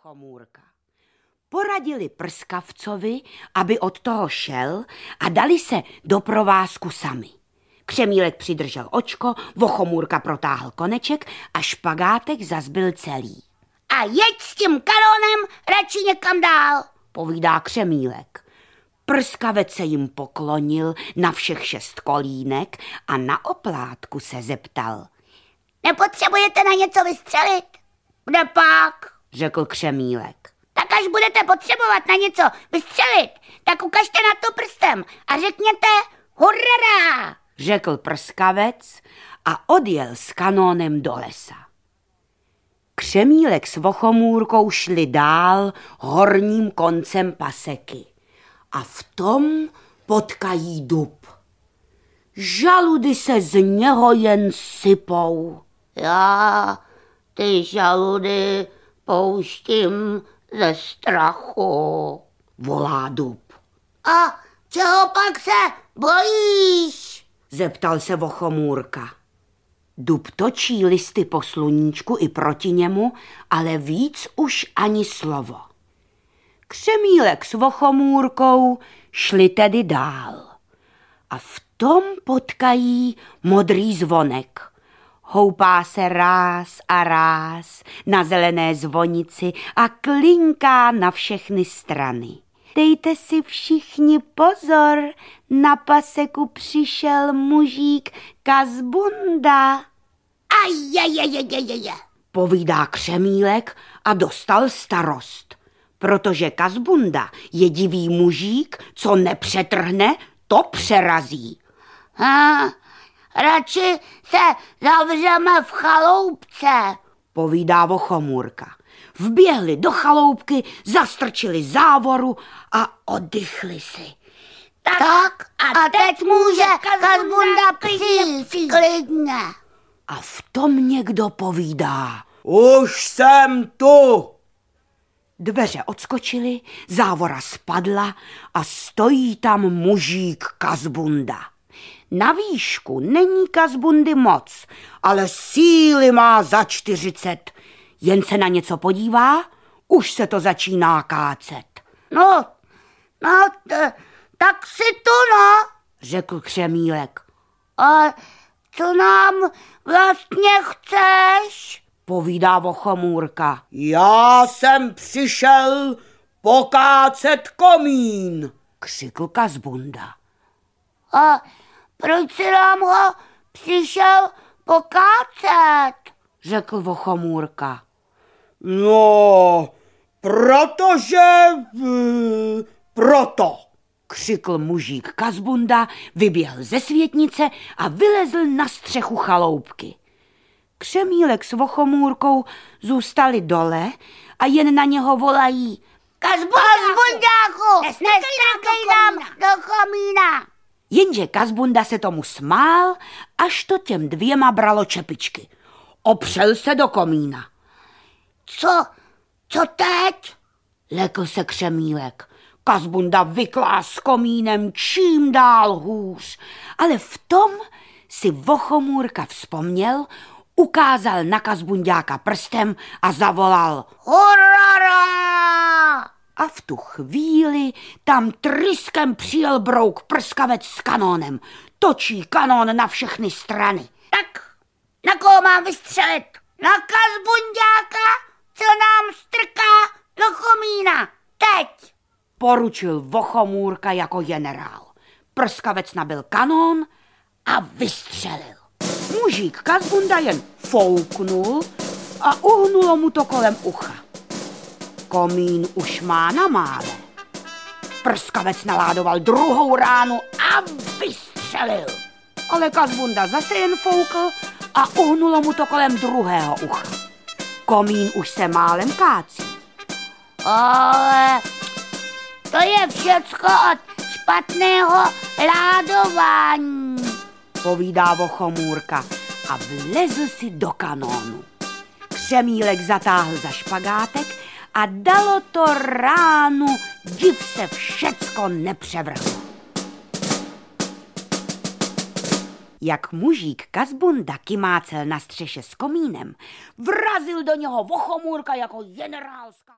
Vochomůrka. Poradili prskavcovi, aby od toho šel a dali se do provázku sami. Křemílek přidržel očko, Vochomůrka protáhl koneček a špagátek zas byl celý. A jeď s tím kanónem radši někam dál, povídá Křemílek. Prskavec se jim poklonil na všech 6 kolínek a na oplátku se zeptal. Nepotřebujete na něco vystřelit? Kde pak? Řekl Křemílek. Tak až budete potřebovat na něco vystřelit, tak ukažte na to prstem a řekněte hurra, řekl prskavec a odjel s kanónem do lesa. Křemílek s Vochomůrkou šli dál horním koncem paseky a v tom potkají dub. Žaludy se z něho jen sypou. Já ty žaludy pouštím ze strachu, volá dub. A čeho pak se bojíš? Zeptal se Vochomůrka. Dub točí listy po sluníčku i proti němu, ale víc už ani slovo. Křemílek s Vochomůrkou šli tedy dál. A v tom potkají modrý zvonek. Houpá se ráz a ráz na zelené zvonici a klinká na všechny strany. Dejte si všichni pozor, na paseku přišel mužík Kazbunda. Ajajajajajaj, povídá Křemílek a dostal starost, protože Kazbunda je divý mužík, co nepřetrhne, to přerazí. Radši se zavřeme v chaloupce, povídá Vochomůrka. Vběhli do chaloupky, zastrčili závoru a oddychli si. Tak a teď může Kazbunda přijít klidně. A v tom někdo povídá. Už jsem tu. Dveře odskočily, závora spadla a stojí tam mužík Kazbunda. Na výšku není Kazbundy moc, ale síly má za 40. Jen se na něco podívá, už se to začíná kácet. No, tak si tu, no, řekl Křemílek. A co nám vlastně chceš? Povídá Vochomůrka. Já jsem přišel pokácet komín, křikl Kazbunda. A proč si nám ho přišel pokácet? Řekl Vochomůrka. No, protože... proto, křikl mužík Kazbunda, vyběhl ze světnice a vylezl na střechu chaloupky. Křemílek s Vochomůrkou zůstali dole a jen na něho volají. Kazbundáku, nestrákej nám do komína. Jenže Kazbunda se tomu smál, až to těm 2 bralo čepičky. Opřel se do komína. Co teď? Lekl se Křemílek. Kazbunda vyklá s komínem čím dál hůř. Ale v tom si Vochomůrka vzpomněl, ukázal na Kazbundáka prstem a zavolal hurra! A v tu chvíli tam tryskem přijel brouk prskavec s kanónem. Točí kanón na všechny strany. Tak na koho mám vystřelit? Na Kazbundáka, co nám strká do komína. Teď! Poručil Vochomůrka jako generál. Prskavec nabil kanón a vystřelil. Mužík Kazbunda jen fouknul a uhnulo mu to kolem ucha. Komín už má na mále. Prskavec naládoval druhou ránu a vystřelil. Ale Kazbunda zase jen foukl a uhnulo mu to kolem druhého ucha. Komín už se málem kácí. Ale to je všecko od špatného ládování, povídá Vochomůrka a vlezl si do kanónu. Křemílek zatáhl za špagátek a dalo to ránu, div se všecko nepřevrhlo. Jak mužík Kazbunda kymácel na střeše s komínem, vrazil do něho Vochomůrka jako generálská.